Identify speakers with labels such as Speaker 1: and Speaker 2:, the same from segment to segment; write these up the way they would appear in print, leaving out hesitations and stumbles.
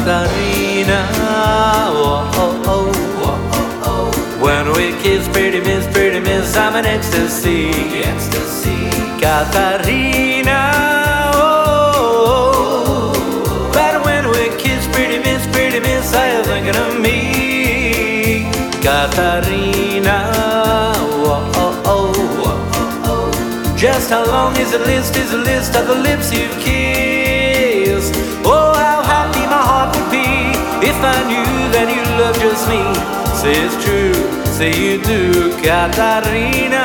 Speaker 1: Katarina. Oh, oh, oh. When we kiss, pretty miss, I'm an ecstasy. Katarina. Oh, but when we kiss, pretty miss, are you thinking of me? Katarina. Oh, oh, oh. Just how long is the list of the lips you've kissed? Oh, how happy my heart would be if I knew that you loved just me. Say it's true, say you do, Katarina,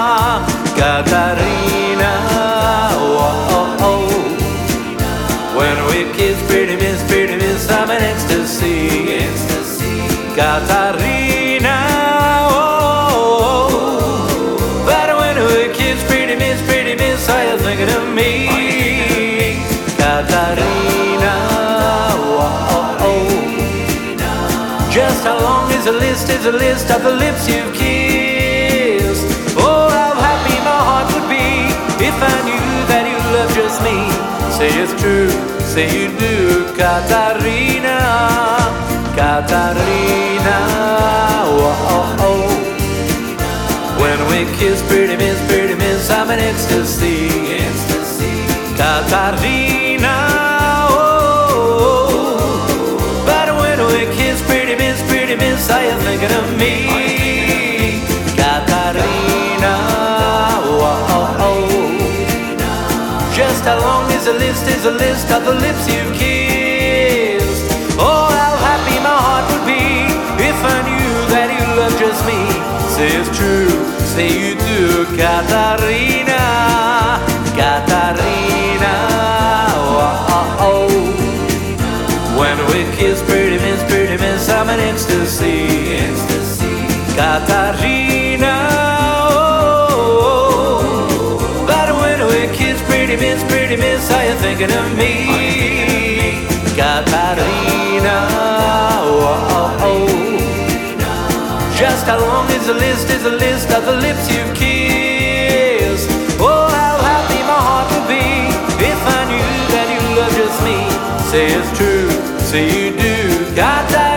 Speaker 1: Katarina. Oh, oh, oh. When we kiss, pretty miss, I'm an ecstasy, Katarina. Oh, but when we kiss, pretty miss, are you thinking of me? Katarina. Oh, oh. Just how long is the list of the lips you've kissed? Oh, how happy my heart would be if I knew that you loved just me. Say it's true, say you do, Katarina, Katarina. Oh, oh, oh. When we kiss, pretty miss, I'm an ecstasy, Katarina. Oh, but when we kiss, pretty miss, are you thinking of me? Katarina. Oh, oh. Just how long is the list of the lips you've kissed? Oh, how happy my heart would be if I knew that you loved just me. Say it's true, say you do, Katarina, Katarina. Oh, oh, oh. When we kiss, pretty miss, I'm an ecstasy, Katarina. Oh, but when we kiss, pretty miss, are you thinking of me? Katarina. Oh, oh, oh. Just how long is the list of the lips you've kissed? Oh, how happy my heart would be if I knew that you loved just me. Say it's true, say you do, Katarina.